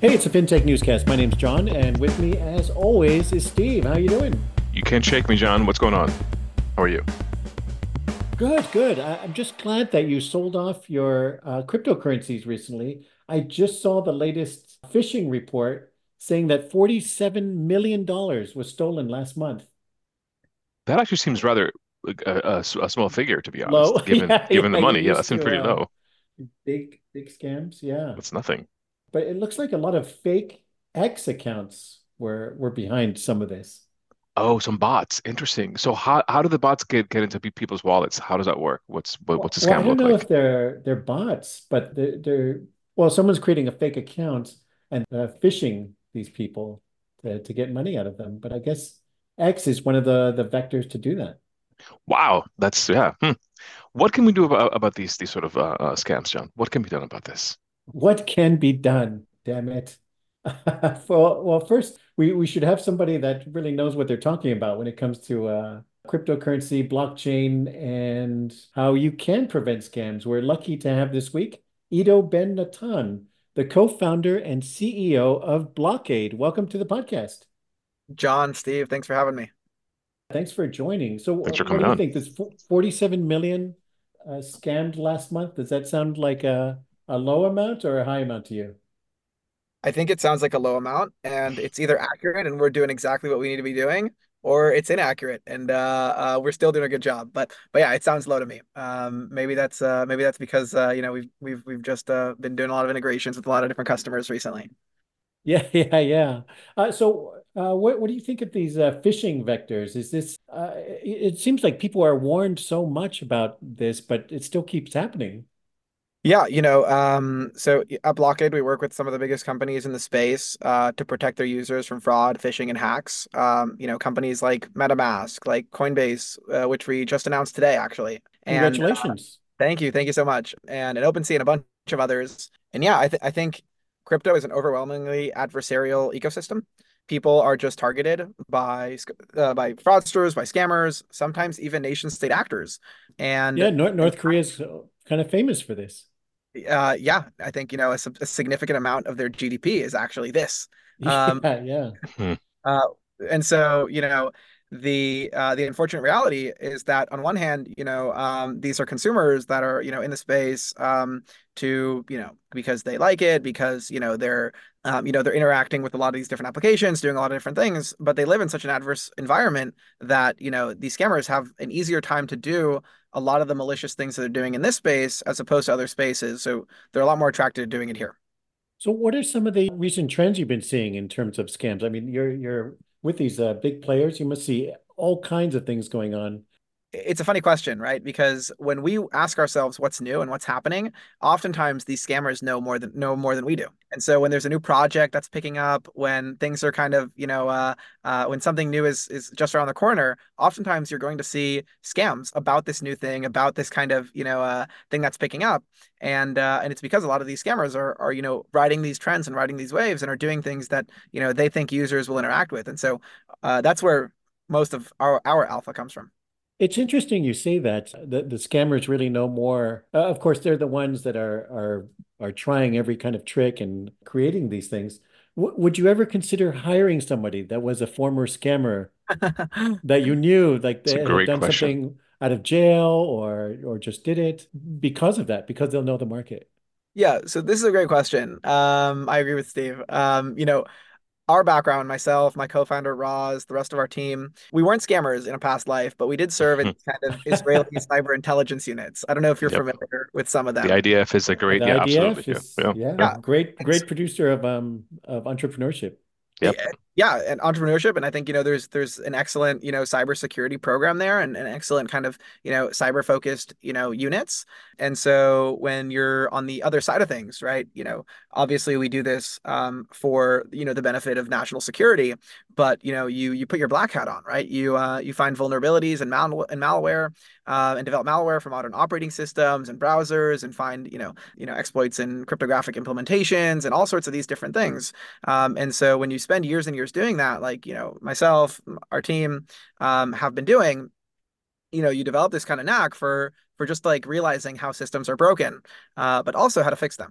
Hey, it's a FinTech newscast. My name's John, and with me, as always, is Steve. How you doing? You can't shake me, John. What's going on? How are you? Good, good. I'm just glad that you sold off your cryptocurrencies recently. I just saw the latest phishing report saying that $47 million was stolen last month. That actually seems rather like a small figure, to be Low. honest, given Yeah, given the yeah. You're money. Yeah, that used seems to pretty low. big scams. Yeah. That's nothing. But it looks like a lot of fake X accounts were behind some of this. Oh, some bots. Interesting. So how do the bots get into people's wallets? How does that work? What's the Well, I scam don't look know if like? they're bots, but they're well, someone's creating a fake account and phishing these people to get money out of them. But I guess X is one of the vectors to do that. Wow, that's yeah. What can we do about these sort of scams, John? What can be done about this? What can be done? Damn it. Well, first we should have somebody that really knows what they're talking about when it comes to cryptocurrency, blockchain, and how you can prevent scams. We're lucky to have this week Ido Ben Natan, the co-founder and CEO of Blockade. Welcome to the podcast. John, Steve, thanks for having me. Thanks for joining. So, Thanks for what coming do you on. think? This 47 million scammed last month. Does that sound like a low amount or a high amount to you? I think it sounds like a low amount, and it's either accurate and we're doing exactly what we need to be doing, or it's inaccurate and we're still doing a good job. But yeah, it sounds low to me. Maybe that's because we've just been doing a lot of integrations with a lot of different customers recently. Yeah, yeah, yeah. What do you think of these phishing vectors? Is this? It seems like people are warned so much about this, but it still keeps happening. Yeah, so at Blockade, we work with some of the biggest companies in the space to protect their users from fraud, phishing, and hacks. Companies like MetaMask, like Coinbase, which we just announced today, actually. And Congratulations. thank you so much. And OpenSea and a bunch of others. And yeah, I think crypto is an overwhelmingly adversarial ecosystem. People are just targeted by fraudsters, by scammers, sometimes even nation state actors. And Yeah, North Korea's kind of famous for this. yeah, I think, a significant amount of their GDP is actually this. Um, Yeah, yeah. Hmm. uh, and so, the unfortunate reality is that on one hand, these are consumers that are, in the space because they like it, because, they're interacting with a lot of these different applications, doing a lot of different things, but they live in such an adverse environment that, these scammers have an easier time to do a lot of the malicious things that they're doing in this space as opposed to other spaces. So they're a lot more attracted to doing it here. So, what are some of the recent trends you've been seeing in terms of scams? I mean, you're with these big players. You must see all kinds of things going on. It's a funny question, right? Because when we ask ourselves what's new and what's happening, oftentimes these scammers know more than we do. And so when there's a new project that's picking up, when things are kind of, when something new is just around the corner, oftentimes you're going to see scams about this new thing, about this kind of, thing that's picking up. And it's because a lot of these scammers are riding these trends and riding these waves and are doing things that, they think users will interact with. And so that's where most of our alpha comes from. It's interesting you say that. The scammers really know more. Of course, they're the ones that are trying every kind of trick and creating these things. Would you ever consider hiring somebody that was a former scammer that you knew, like It's a they had great done question. something out of jail or just did it because of that, because they'll know the market? Yeah, so this is a great question. I agree with Steve. Our background, myself, my co-founder Roz, the rest of our team, we weren't scammers in a past life, but we did serve in kind of Israeli cyber intelligence units. I don't know if you're Yep. familiar with some of The them. IDF is a The great, yeah, absolutely. IDF Yeah. is, Yeah. yeah, Yeah. Yeah. great producer of entrepreneurship. Yep. Yeah, and entrepreneurship, and I think there's an excellent cybersecurity program there, and an excellent kind of cyber focused units. And so when you're on the other side of things, right, obviously we do this for the benefit of national security, but you put your black hat on, right? You find vulnerabilities and malware, and develop malware for modern operating systems and browsers, and find exploits in cryptographic implementations and all sorts of these different things. And so when you spend years and years doing that, like, myself, our team, have been doing, you develop this kind of knack for just like realizing how systems are broken, but also how to fix them.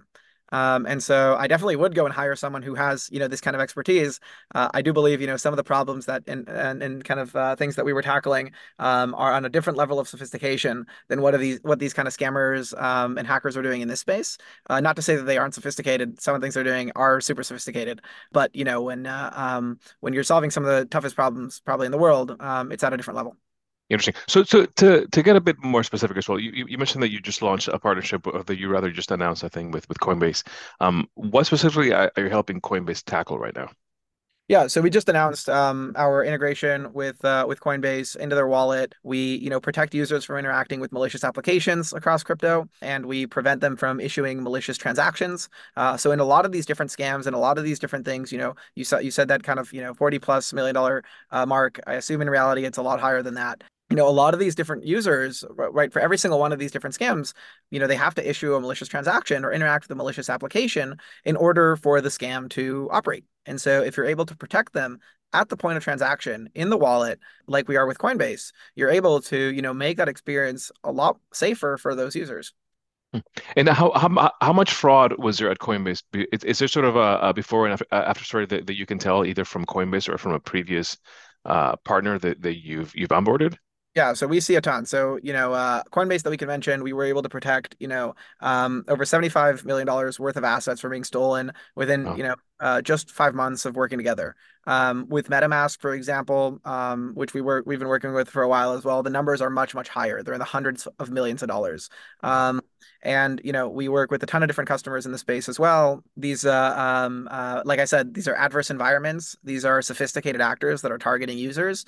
And so I definitely would go and hire someone who has, this kind of expertise. I do believe, some of the problems that and kind of things that we were tackling are on a different level of sophistication than what these kind of scammers and hackers are doing in this space. Not to say that they aren't sophisticated. Some of the things they're doing are super sophisticated, but when you're solving some of the toughest problems probably in the world, it's at a different level. Interesting. So to get a bit more specific as well, you mentioned that you just launched a partnership, or that you rather just announced, I think, with Coinbase. What specifically are you helping Coinbase tackle right now? Yeah, so we just announced our integration with Coinbase into their wallet. We, protect users from interacting with malicious applications across crypto, and we prevent them from issuing malicious transactions. So in a lot of these different scams and a lot of these different things, you said that kind of $40+ million mark. I assume in reality it's a lot higher than that. A lot of these different users, right, for every single one of these different scams, they have to issue a malicious transaction or interact with a malicious application in order for the scam to operate. And so if you're able to protect them at the point of transaction in the wallet, like we are with Coinbase, you're able to, make that experience a lot safer for those users. Hmm. And how much fraud was there at Coinbase? Is there sort of a before and after story that you can tell, either from Coinbase or from a previous partner that you've onboarded? Yeah, so we see a ton. So, Coinbase that we can mention, we were able to protect, over $75 million worth of assets from being stolen within, Oh, just 5 months of working together. With MetaMask, for example, which we've been working with for a while as well, the numbers are much, much higher. They're in the hundreds of millions of dollars. wow. And we work with a ton of different customers in the space as well. These, like I said, these are adverse environments. These are sophisticated actors that are targeting users,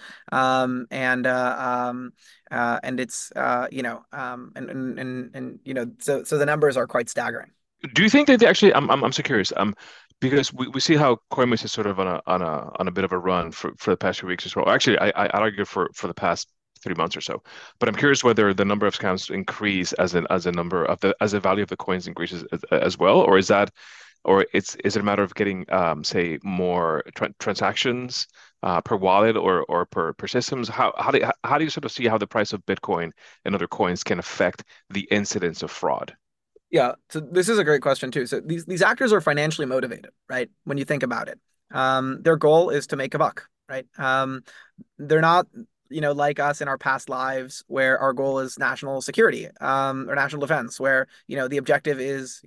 and it's so the numbers are quite staggering. Do you think that they actually? I'm so curious. Because we see how Coinbase is sort of on a bit of a run for the past few weeks as well. Actually, I'd argue for the past 3 months or so. But I'm curious whether the number of scams increase as a number of the value of the coins increases as well, or is it a matter of getting say more transactions per wallet, or per systems? How do you sort of see how the price of Bitcoin and other coins can affect the incidence of fraud? Yeah, so this is a great question too. So these actors are financially motivated, right? When you think about it, their goal is to make a buck, right? They're not, like us in our past lives, where our goal is national security, or national defense, where the objective is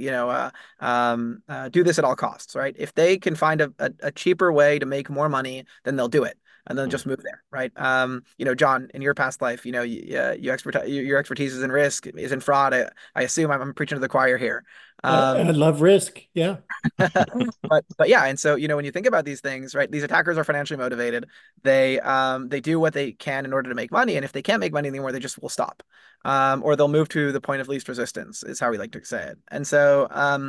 do this at all costs, right? If they can find a cheaper way to make more money, then they'll do it. And then Mm. just move there, right? John, in your past life, your expertise is in risk, is in fraud. I assume I'm preaching to the choir here. I Um, love risk. Yeah. but yeah, and so when you think about these things, right, these attackers are financially motivated. They do what they can in order to make money, and if they can't make money anymore, they just will stop, or they'll move to the point of least resistance, is how we like to say it. And so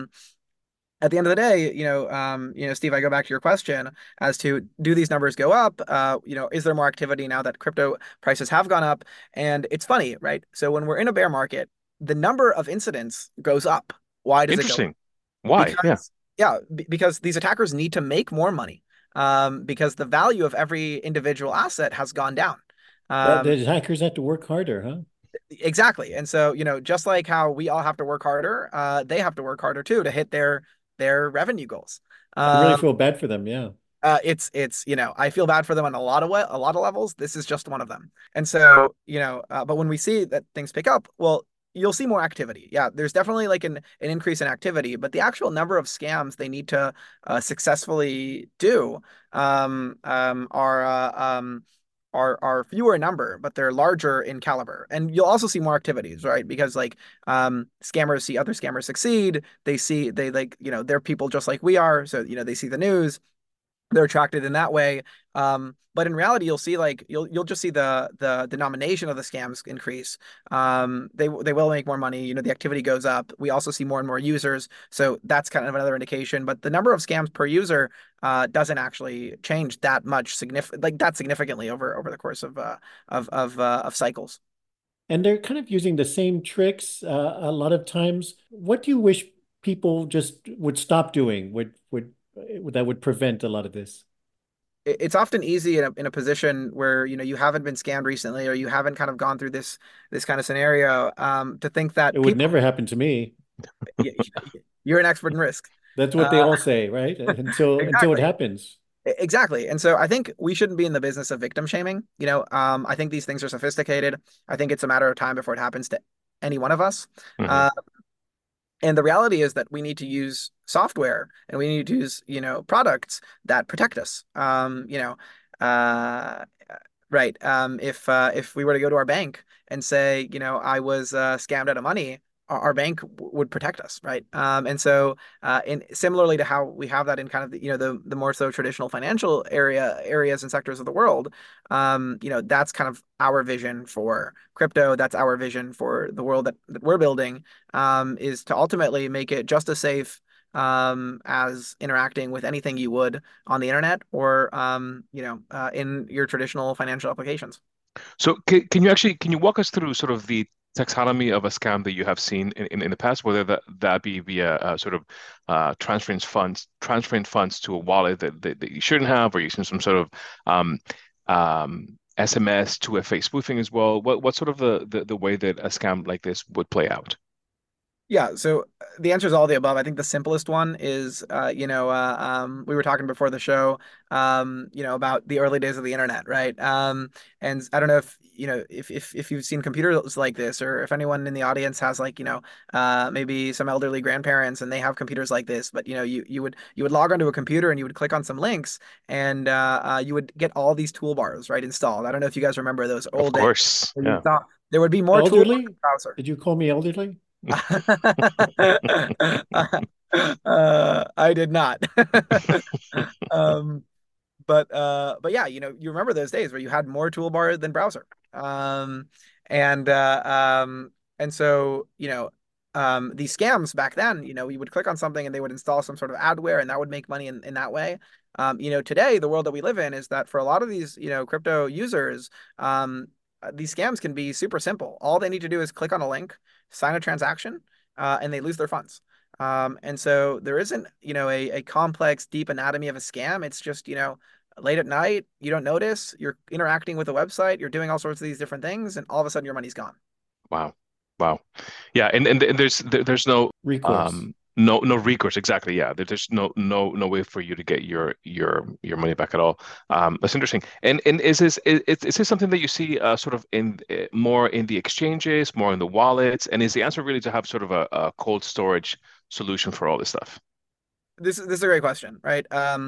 at the end of the day, Steve, I go back to your question as to, do these numbers go up? Is there more activity now that crypto prices have gone up? And it's funny, right? So when we're in a bear market, the number of incidents goes up. Why does it go up? Interesting. Why? Yeah. Because, yeah, because these attackers need to make more money, because the value of every individual asset has gone down. Um, The hackers have to work harder, huh? exactly. And so, just like how we all have to work harder, they have to work harder too to hit their revenue goals. I really Um, feel bad for them. Yeah. it's I feel bad for them on a lot of levels. This is just one of them. And so, but when we see that things pick up, well, you'll see more activity. Yeah, there's definitely like an increase in activity, but the actual number of scams they need to successfully do um, um, are uh, um, are fewer in number, but they're larger in caliber. And you'll also see more activities, right? Because like scammers see other scammers succeed. They like, they're people just like we are. So, they see the news, they're attracted in that way. But in reality, you'll see like you'll just see the denomination of the scams increase. They will make more money. The activity goes up. We also see more and more users, so that's kind of another indication. But the number of scams per user doesn't actually change that much significantly over the course of cycles. And they're kind of using the same tricks a lot of times. What do you wish people just would stop doing, that would prevent a lot of this? It's often easy in a position where you haven't been scammed recently, or you haven't kind of gone through this kind of scenario, to think It that would people never happen to me. yeah, You're an expert in risk. That's what they Uh, all say, right? Until it exactly. happens. Exactly. And so I think we shouldn't be in the business of victim shaming. I think these things are sophisticated. I think it's a matter of time before it happens to any one of us. Hmm. Uh, and the reality is that we need to use software and we need to use, products that protect us. Uh, right. If we were to go to our bank and say, I was scammed out of money, our bank would protect us, right? And so, in similarly to how we have that in kind of the more so traditional financial areas and sectors of the world, that's kind of our vision for crypto. That's our vision for the world that we're building, is to ultimately make it just as safe as interacting with anything you would on the internet or in your traditional financial applications. So can you walk us through sort of the taxonomy of a scam that you have seen in the past, whether that be via sort of transferring funds to a wallet that you shouldn't have, or using some sort of um, SMS to FA spoofing as well? What sort of the way that a scam like this would play out? Yeah, so the answer is all the above. I think the simplest one is, we were talking before the show, about the early days of the internet, right? And I don't know if you've seen computers like this, or if anyone in the audience has like, maybe some elderly grandparents and they have computers like this, but you would log onto a computer and you would click on some links and you would get all these toolbars, right, installed. I don't know if you guys remember those Of old days course, where you yeah. thought there would be more toolbars in the Elderly? browser. Did you call me elderly? I did not. Um, but yeah, you remember those days where you had more toolbar than browser. Um, and so these scams back then, you would click on something and they would install some sort of adware and that would make money in that way. Today the world that we live in is that for a lot of these, crypto users, these scams can be super simple. All they need to do is click on a link, sign a transaction, and they lose their funds. And so there isn't, a complex, deep anatomy of a scam. It's just, late at night, you don't notice, you're interacting with a website, you're doing all sorts of these different things, and all of a sudden your money's gone. Wow. Wow. Yeah, and there's no Recourse. no recourse exactly. Yeah, there's no way for you to get your money back at all. That's interesting. And is this something that you see sort of in more in the exchanges, more in the wallets? And is the answer really to have sort of a cold storage solution for all this stuff? This is a great question, right?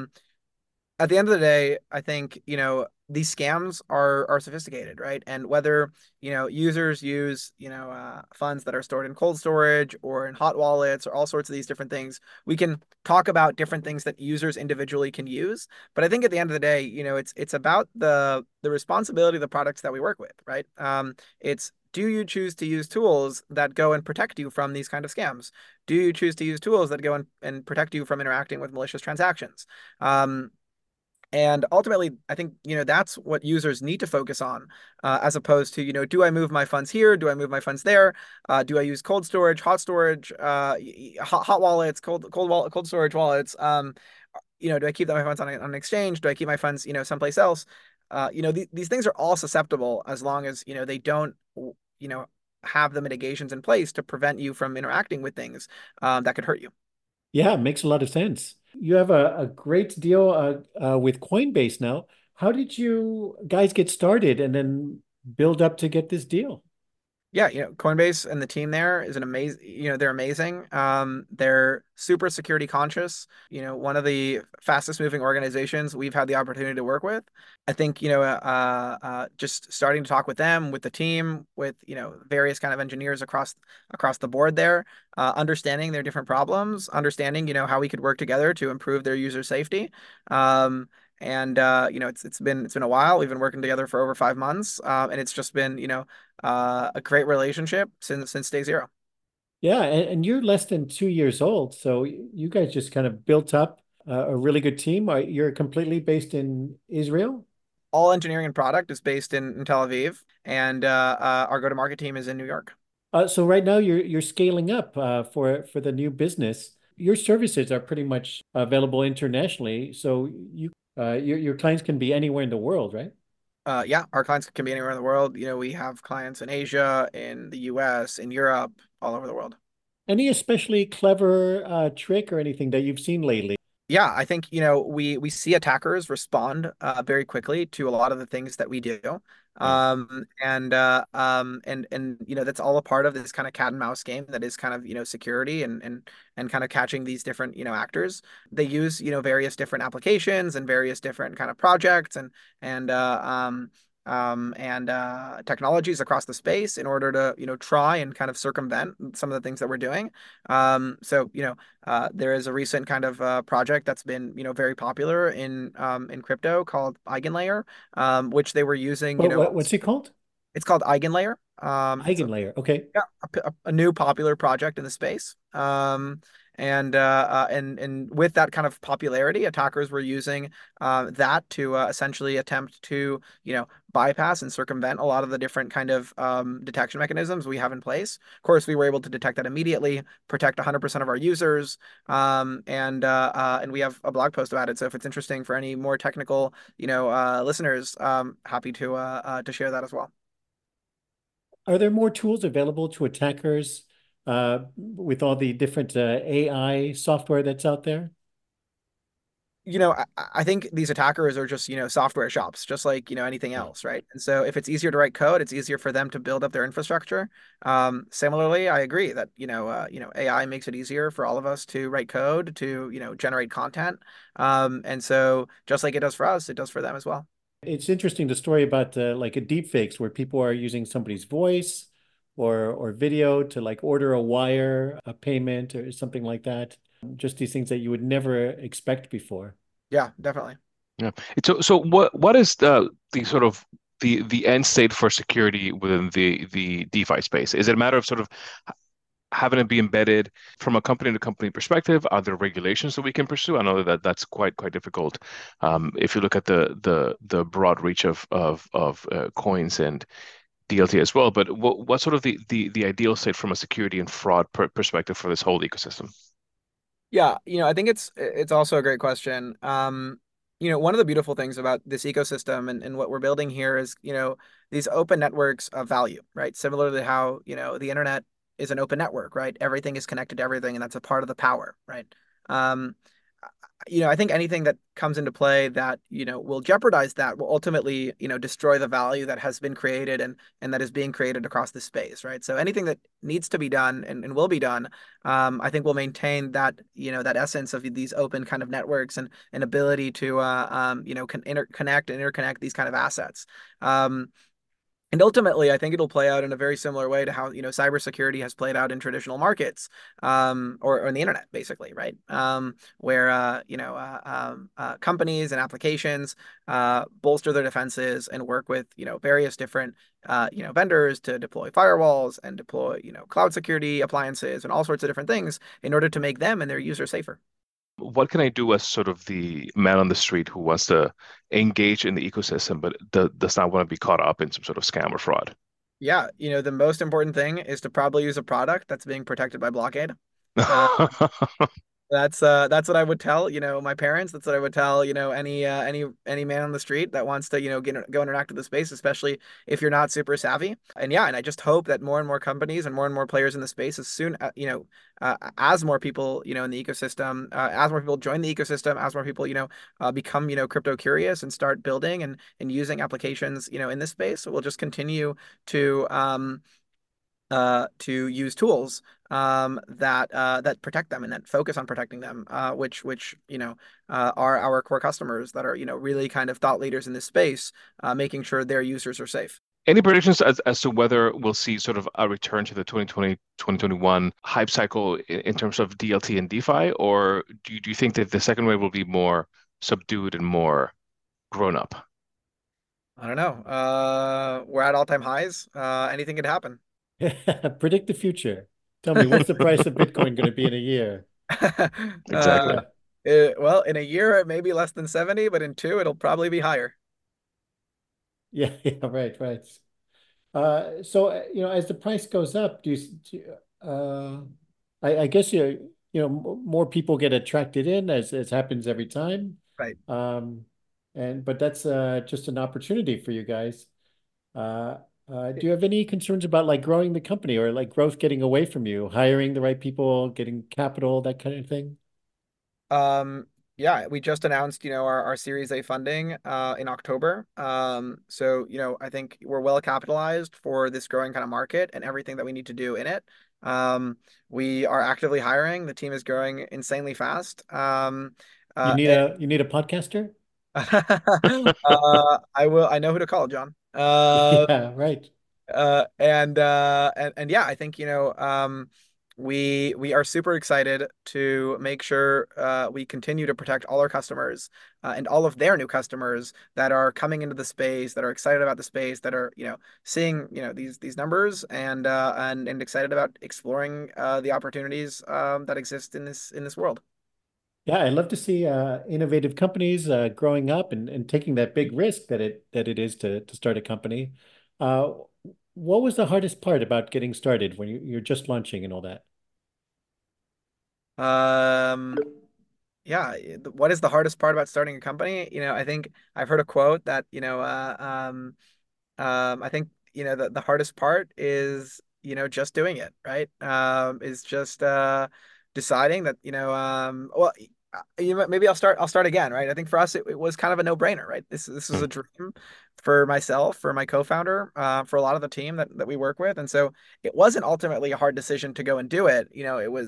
At the end of the day, I think, these scams are sophisticated, right? And whether, users use, funds that are stored in cold storage or in hot wallets or all sorts of these different things, we can talk about different things that users individually can use. But I think at the end of the day, it's about the responsibility of the products that we work with, right? It's do you choose to use tools that go and protect you from these kind of scams? Do you choose to use tools that go and protect you from interacting with malicious transactions? Um, and ultimately, I think, that's what users need to focus on, as opposed to, do I move my funds here? Do I move my funds there? Do I use cold storage, hot storage, hot wallets, cold storage wallets? Do I keep my funds on an exchange? Do I keep my funds, someplace else? These things are all susceptible as long as, they don't, you know, have the mitigations in place to prevent you from interacting with things, that could hurt you. Yeah, makes a lot of sense. You have a great deal with Coinbase now. How did you guys get started and then build up to get this deal? Yeah, Coinbase and the team there is an amazing, they're amazing. They're super security conscious, one of the fastest moving organizations we've had the opportunity to work with. I think, just starting to talk with them, with the team, with, various kind of engineers across the board there, understanding their different problems, understanding, how we could work together to improve their user safety. And it's been a while. We've been working together for over 5 months, and it's just been a great relationship since day zero. Yeah, and you're less than 2 years old, so you guys just kind of built up a really good team. You're completely based in Israel? All engineering and product is based in Tel Aviv, and our go-to-market team is in New York. So right now you're scaling up for the new business. Your services are pretty much available internationally, so your clients can be anywhere in the world, right? Yeah, our clients can be anywhere in the world. We have clients in Asia, in the US, in Europe, all over the world. Any especially clever trick or anything that you've seen lately? Yeah, I think, we see attackers respond very quickly to a lot of the things that we do. Yeah. And that's all a part of this kind of cat and mouse game that is kind of, security and kind of catching these different, actors. They use, various different applications and various different kind of projects and technologies across the space in order to, try and kind of circumvent some of the things that we're doing. There is a recent kind of project that's been, very popular in crypto called Eigenlayer, which they were using, What's it called? it's called Eigenlayer. It's a Eigenlayer. Okay. yeah, a new popular project in the space. And with that kind of popularity, attackers were using that to essentially attempt to, bypass and circumvent a lot of the different kind of detection mechanisms we have in place. Of course, we were able to detect that immediately, protect 100% of our users, and we have a blog post about it. So if it's interesting for any more technical, listeners, happy to share that as well. Are there more tools available to attackers with all the different AI software that's out there? I think these attackers are just, software shops, just like, anything Yeah. else, right? And so if it's easier to write code, it's easier for them to build up their infrastructure. Similarly, I agree that, AI makes it easier for all of us to write code, to, generate content. And so just like it does for us, it does for them as well. It's interesting the story about like a deep fakes where people are using somebody's voice or video to like order a wire, a payment or something like that. Just these things that you would never expect before. Yeah, definitely. Yeah. So what is the sort of the end state for security within the DeFi space? Is it a matter of sort of having it be embedded from a company to company perspective? Are there regulations that we can pursue? I know that that's quite difficult. If you look at the broad reach of coins and DLT as well, but what sort of the ideal state from a security and fraud perspective for this whole ecosystem? Yeah, I think it's also a great question. One of the beautiful things about this ecosystem and what we're building here is, these open networks of value, right? Similarly how, the internet is an open network, right? Everything is connected to everything, and that's a part of the power, right? Um, I think anything that comes into play that, will jeopardize that will ultimately, destroy the value that has been created and that is being created across the space, right? So anything that needs to be done and will be done, I think will maintain that, that essence of these open kind of networks and ability to, connect and interconnect these kind of assets. And ultimately, I think it'll play out in a very similar way to how, cybersecurity has played out in traditional markets, or in the internet, basically, right? Where companies and applications bolster their defenses and work with, various different vendors to deploy firewalls and deploy, cloud security appliances and all sorts of different things in order to make them and their users safer. What can I do as sort of the man on the street who wants to engage in the ecosystem but does not want to be caught up in some sort of scam or fraud? Yeah, the most important thing is to probably use a product that's being protected by Blockade. Uh, that's what I would tell, my parents. That's what I would tell, any man on the street that wants to, go interact with the space, especially if you're not super savvy. And yeah, and I just hope that more and more companies and more players in the space, as soon, as more people, in the ecosystem, as more people join the ecosystem, as more people, become, crypto curious and start building and using applications, in this space, we'll just continue to use tools that protect them and that focus on protecting them, which are our core customers that are, really kind of thought leaders in this space, making sure their users are safe. Any predictions as to whether we'll see sort of a return to the 2020, 2021 hype cycle in terms of DLT and DeFi, or do you think that the second wave will be more subdued and more grown up? I don't know. We're at all-time highs. Anything could happen. Predict the future. Tell me, what's the price of Bitcoin going to be in a year? Exactly. uh, well, in a year, it may be less than 70, but in two, it'll probably be higher. Yeah, yeah, right, right. So, as the price goes up, I guess more people get attracted in as happens every time. Right. But that's just an opportunity for you guys. Uh, Do you have any concerns about like growing the company or like growth getting away from you, hiring the right people, getting capital, that kind of thing? Um, yeah, we just announced, our Series A funding in October. So, I think we're well capitalized for this growing kind of market and everything that we need to do in it. We are actively hiring. The team is growing insanely fast. You need a podcaster? I know who to call, John. Yeah, right. And yeah, I think we are super excited to make sure we continue to protect all our customers and all of their new customers that are coming into the space, that are excited about the space, that are seeing these numbers and excited about exploring the opportunities that exist in this world. Yeah, I love to see innovative companies growing up and taking that big risk that it is to start a company. Uh, what was the hardest part about getting started when you're just launching and all that? Um, yeah, what is the hardest part about starting a company? I think I've heard a quote that I think the hardest part is just doing it, right? Is just deciding that well, maybe I'll start again, right? I think for us it was kind of a no-brainer, right? This was Hmm. a dream for myself, for my co-founder, for a lot of the team that we work with, and so it wasn't ultimately a hard decision to go and do it.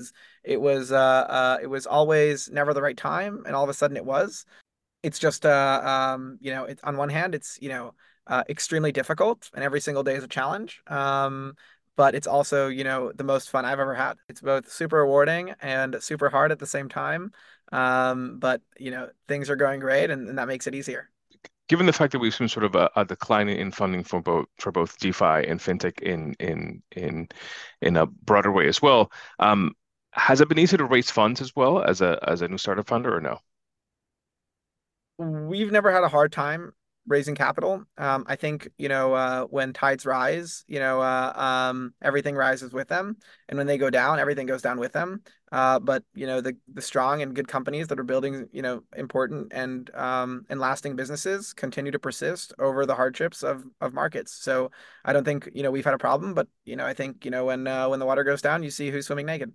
It was always never the right time, and all of a sudden it was. It's just on one hand it's extremely difficult and every single day is a challenge, but it's also the most fun I've ever had. It's both super rewarding and super hard at the same time, but things are going great, and that makes it easier. Given the fact that we've seen sort of a decline in funding for both DeFi and fintech in a broader way as well, has it been easy to raise funds as well as a new startup founder or no? We've never had a hard time raising capital. I think, when tides rise, everything rises with them. And when they go down, everything goes down with them. But, the strong and good companies that are building, important and lasting businesses continue to persist over the hardships of markets. So I don't think, we've had a problem, but, I think, when the water goes down, you see who's swimming naked.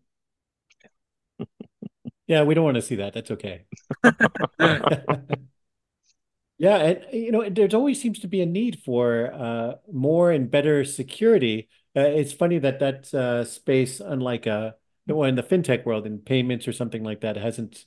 Yeah, we don't want to see that. That's okay. Yeah, and there's always seems to be a need for more and better security. It's funny that space, unlike well, in the fintech world, in payments or something like that, hasn't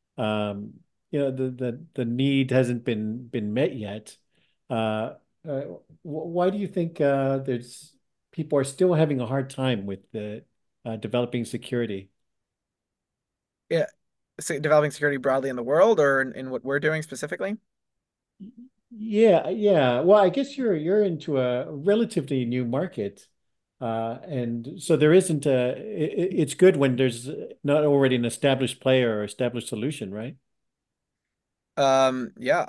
the need hasn't been met yet. Uh, why do you think there's people are still having a hard time with the developing security? Yeah. So developing security broadly in the world or in what we're doing specifically? Yeah, yeah. Well, I guess you're into a relatively new market, and so there isn't it's good when there's not already an established player or established solution, right? Yeah,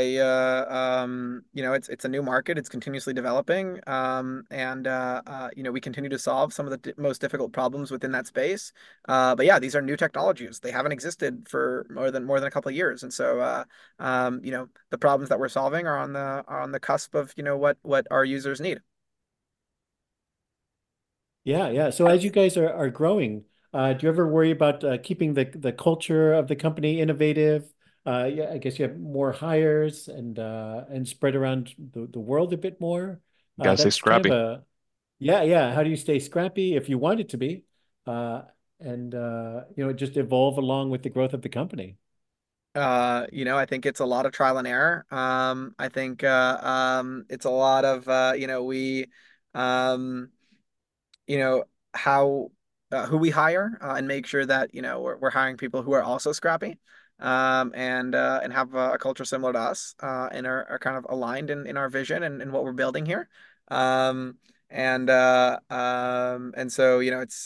it's a new market. It's continuously developing. We continue to solve some of the most difficult problems within that space. But yeah, these are new technologies. They haven't existed for more than a couple of years. And so, the problems that we're solving are on the cusp of, what our users need. Yeah, yeah. So as you guys are growing, do you ever worry about keeping the culture of the company innovative? Yeah, I guess you have more hires and spread around the world a bit more. Gotta stay That's kind of scrappy. a Yeah, yeah. How do you stay scrappy if you want it to be? Uh, and just evolve along with the growth of the company. I think it's a lot of trial and error. I think it's a lot of um, you know, how who we hire and make sure that we're hiring people who are also scrappy, and have a culture similar to us, and are kind of aligned in our vision and what we're building here. Um, and so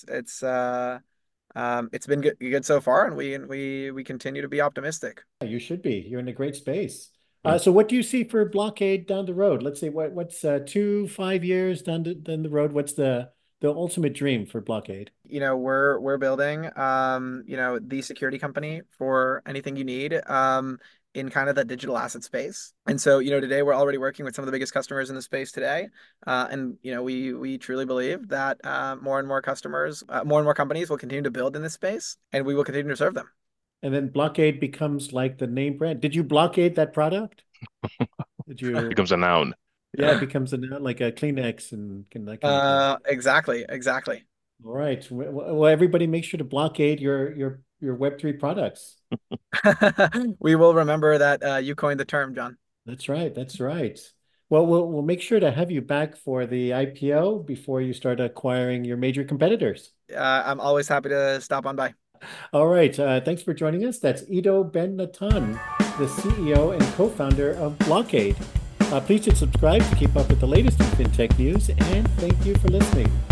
it's been good so far, and we continue to be optimistic. Yeah, you should be. You're in a great space. Mm. So what do you see for Blockade down the road? Let's say what's 5 years down the road? What's the ultimate dream for Blockade? We're building the security company for anything you need. in kind of the digital asset space. And so, today we're already working with some of the biggest customers in the space today. And we truly believe that more and more customers, more and more companies will continue to build in this space, and we will continue to serve them. And then Blockade becomes like the name brand. Did you blockade that product? Did It you? becomes a noun. Yeah, it becomes like a Kleenex and that kind of thing. Exactly. All right. Well, everybody make sure to blockade your Web3 products. We will remember that you coined the term, John. That's right. That's right. Well, we'll make sure to have you back for the IPO before you start acquiring your major competitors. I'm always happy to stop on by. All right. Thanks for joining us. That's Ido Ben Natan, the CEO and co-founder of Blockade. Please subscribe to keep up with the latest in fintech news, and thank you for listening.